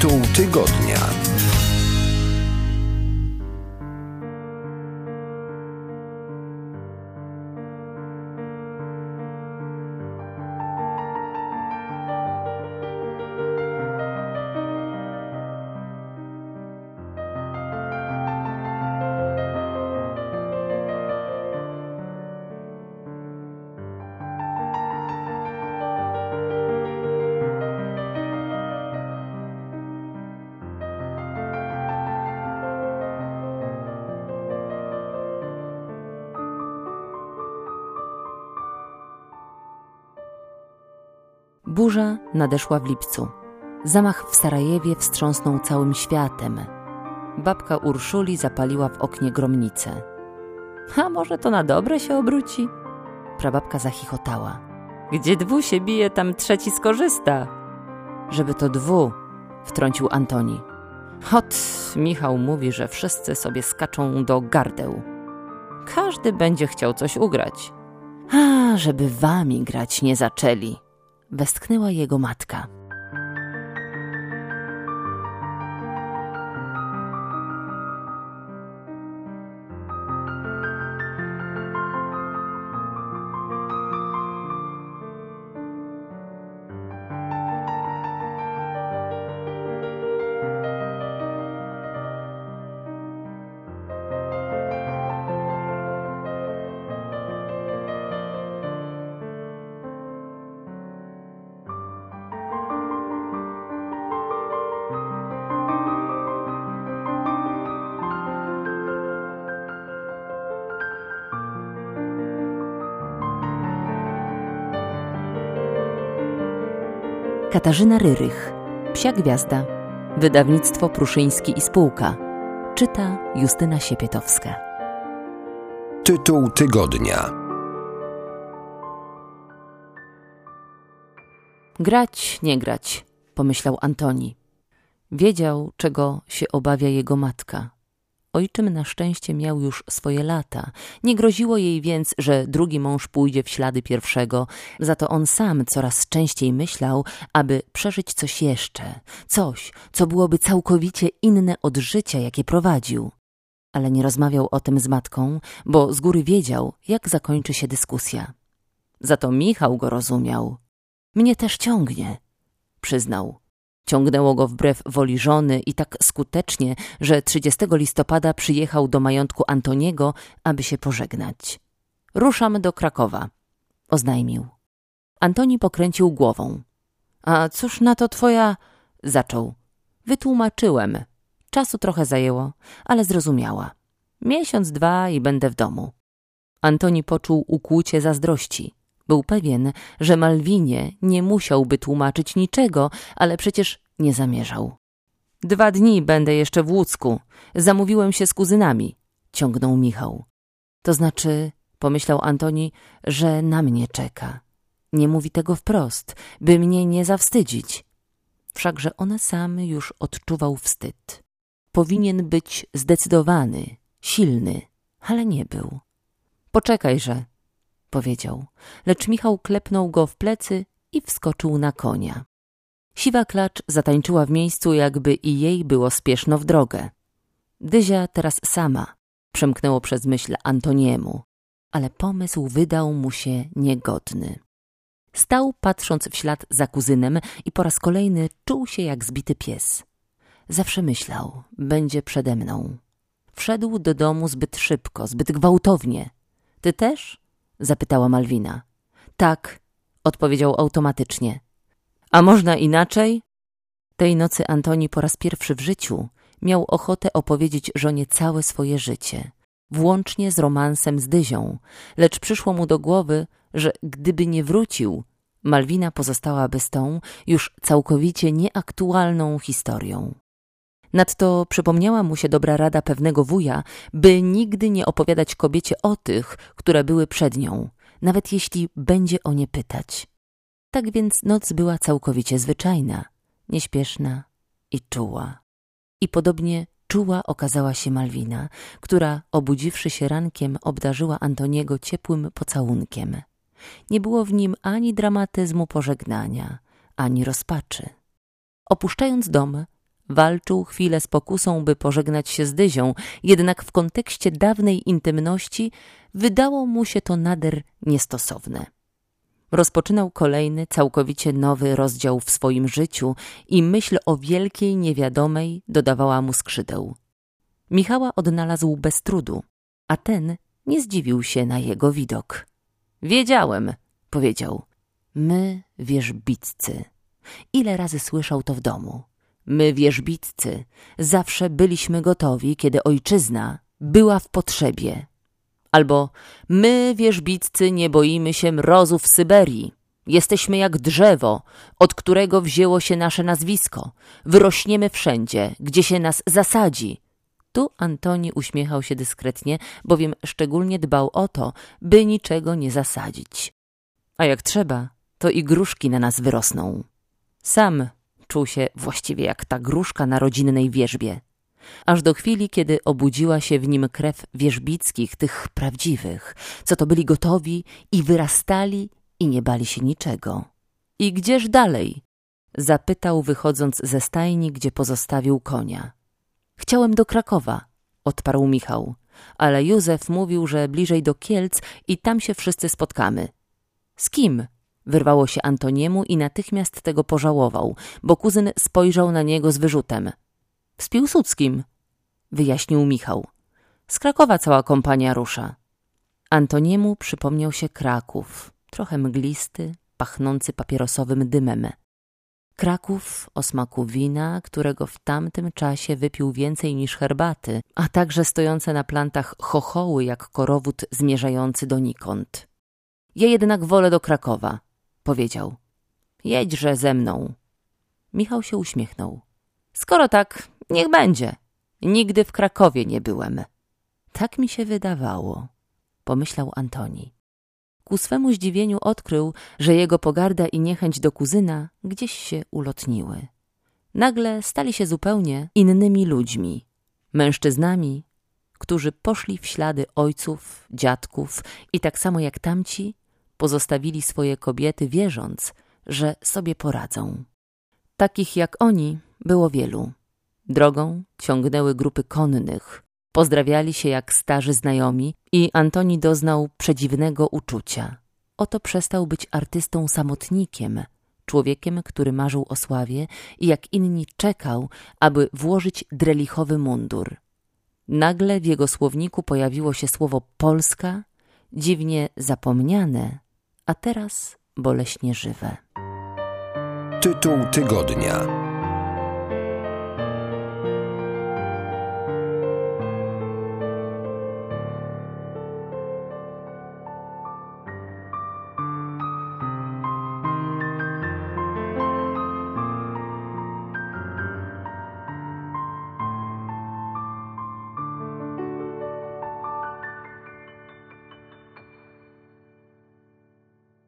Tytuł tygodnia. Burza nadeszła w lipcu. Zamach w Sarajewie wstrząsnął całym światem. Babka Urszuli zapaliła w oknie gromnicę. A może to na dobre się obróci? Prababka zachichotała. Gdzie dwu się bije, tam trzeci skorzysta. Żeby to dwu, wtrącił Antoni. Ot, Michał mówi, że wszyscy sobie skaczą do gardeł. Każdy będzie chciał coś ugrać. A, żeby wami grać nie zaczęli. Westchnęła jego matka. Katarzyna Ryrych. Psia Gwiazda. Wydawnictwo Pruszyński i Spółka. Czyta Justyna Siepietowska. Tytuł tygodnia. Grać, nie grać, pomyślał Antoni. Wiedział, czego się obawia jego matka. Ojczym na szczęście miał już swoje lata. Nie groziło jej więc, że drugi mąż pójdzie w ślady pierwszego. Za to on sam coraz częściej myślał, aby przeżyć coś jeszcze. Coś, co byłoby całkowicie inne od życia, jakie prowadził. Ale nie rozmawiał o tym z matką, bo z góry wiedział, jak zakończy się dyskusja. Za to Michał go rozumiał. Mnie też ciągnie, przyznał. Ciągnęło go wbrew woli żony i tak skutecznie, że 30 listopada przyjechał do majątku Antoniego, aby się pożegnać. Ruszamy do Krakowa, oznajmił. Antoni pokręcił głową. A cóż na to twoja... zaczął. Wytłumaczyłem. Czasu trochę zajęło, ale zrozumiała. Miesiąc, dwa i będę w domu. Antoni poczuł ukłucie zazdrości. Był pewien, że Malwinie nie musiałby tłumaczyć niczego, ale przecież nie zamierzał. 2 dni będę jeszcze w Łódzku. Zamówiłem się z kuzynami, ciągnął Michał. To znaczy, pomyślał Antoni, że na mnie czeka. Nie mówi tego wprost, by mnie nie zawstydzić. Wszakże on sam już odczuwał wstyd. Powinien być zdecydowany, silny, ale nie był. Poczekajże, powiedział, lecz Michał klepnął go w plecy i wskoczył na konia. Siwa klacz zatańczyła w miejscu, jakby i jej było spieszno w drogę. Dyzia teraz sama, przemknęło przez myśl Antoniemu, ale pomysł wydał mu się niegodny. Stał, patrząc w ślad za kuzynem i po raz kolejny czuł się jak zbity pies. Zawsze myślał, będzie przede mną. Wszedł do domu zbyt szybko, zbyt gwałtownie. Ty też? Zapytała Malwina. Tak, odpowiedział automatycznie. A można inaczej? Tej nocy Antoni po raz pierwszy w życiu miał ochotę opowiedzieć żonie całe swoje życie, włącznie z romansem z Dyzią, lecz przyszło mu do głowy, że gdyby nie wrócił, Malwina pozostałaby z tą już całkowicie nieaktualną historią. Nadto przypomniała mu się dobra rada pewnego wuja, by nigdy nie opowiadać kobiecie o tych, które były przed nią, nawet jeśli będzie o nie pytać. Tak więc noc była całkowicie zwyczajna, nieśpieszna i czuła. I podobnie czuła okazała się Malwina, która, obudziwszy się rankiem, obdarzyła Antoniego ciepłym pocałunkiem. Nie było w nim ani dramatyzmu pożegnania, ani rozpaczy. Opuszczając dom, Walczył chwilę z pokusą, by pożegnać się z Dyzią, jednak w kontekście dawnej intymności wydało mu się to nader niestosowne. Rozpoczynał kolejny, całkowicie nowy rozdział w swoim życiu i myśl o wielkiej niewiadomej dodawała mu skrzydeł. Michała odnalazł bez trudu, a ten nie zdziwił się na jego widok. Wiedziałem, powiedział. My, wierzbiccy. Ile razy słyszał to w domu? My, wierzbiccy, zawsze byliśmy gotowi, kiedy ojczyzna była w potrzebie. Albo my, wierzbiccy, nie boimy się mrozów Syberii. Jesteśmy jak drzewo, od którego wzięło się nasze nazwisko. Wyrośniemy wszędzie, gdzie się nas zasadzi. Tu Antoni uśmiechał się dyskretnie, bowiem szczególnie dbał o to, by niczego nie zasadzić. A jak trzeba, to i gruszki na nas wyrosną. Sam czuł się właściwie jak ta gruszka na rodzinnej wierzbie. Aż do chwili, kiedy obudziła się w nim krew wierzbickich, tych prawdziwych, co to byli gotowi i wyrastali i nie bali się niczego. I gdzież dalej? Zapytał, wychodząc ze stajni, gdzie pozostawił konia. Chciałem do Krakowa, odparł Michał, ale Józef mówił, że bliżej do Kielc i tam się wszyscy spotkamy. Z kim? Wyrwało się Antoniemu i natychmiast tego pożałował, bo kuzyn spojrzał na niego z wyrzutem. Z Piłsudskim, wyjaśnił Michał. Z Krakowa cała kompania rusza. Antoniemu przypomniał się Kraków, trochę mglisty, pachnący papierosowym dymem. Kraków o smaku wina, którego w tamtym czasie wypił więcej niż herbaty, a także stojące na plantach chochoły jak korowód zmierzający donikąd. Ja jednak wolę do Krakowa, powiedział. Jedźże ze mną. Michał się uśmiechnął. Skoro tak, niech będzie. Nigdy w Krakowie nie byłem. Tak mi się wydawało, pomyślał Antoni. Ku swemu zdziwieniu odkrył, że jego pogarda i niechęć do kuzyna gdzieś się ulotniły. Nagle stali się zupełnie innymi ludźmi. Mężczyznami, którzy poszli w ślady ojców, dziadków i tak samo jak tamci pozostawili swoje kobiety, wierząc, że sobie poradzą. Takich jak oni było wielu. Drogą ciągnęły grupy konnych. Pozdrawiali się jak starzy znajomi i Antoni doznał przedziwnego uczucia. Oto przestał być artystą samotnikiem, człowiekiem, który marzył o sławie i jak inni czekał, aby włożyć drelichowy mundur. Nagle w jego słowniku pojawiło się słowo Polska, dziwnie zapomniane, a teraz boleśnie żywe. Tytuł tygodnia.